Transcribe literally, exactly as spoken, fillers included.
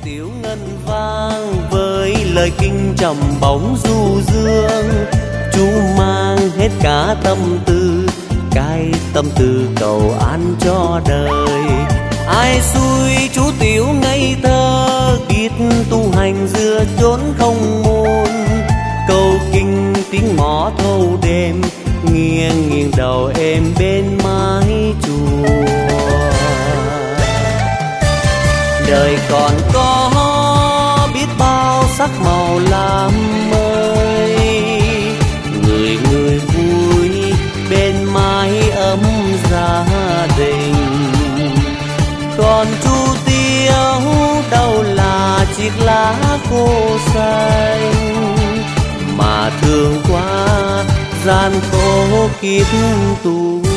tiểu ngân vang với lời kinh trầm bóng du dương. Chú mang hết cả tâm tư, cái tâm tư cầu an cho đời. Ai xui chú tiểu ngây thơ, biết tu hành giữa chốn không môn. Câu kinh tiếng mõ thâu đêm, nghiêng nghiêng đầu êm bên mái chùa. Đời còn có biết bao sắc màu làm mới, người người vui bên mái ấm gia đình. Còn chú Tiếu đâu là chiếc lá khô xanh, mà thương quá gian khổ kiếp tu.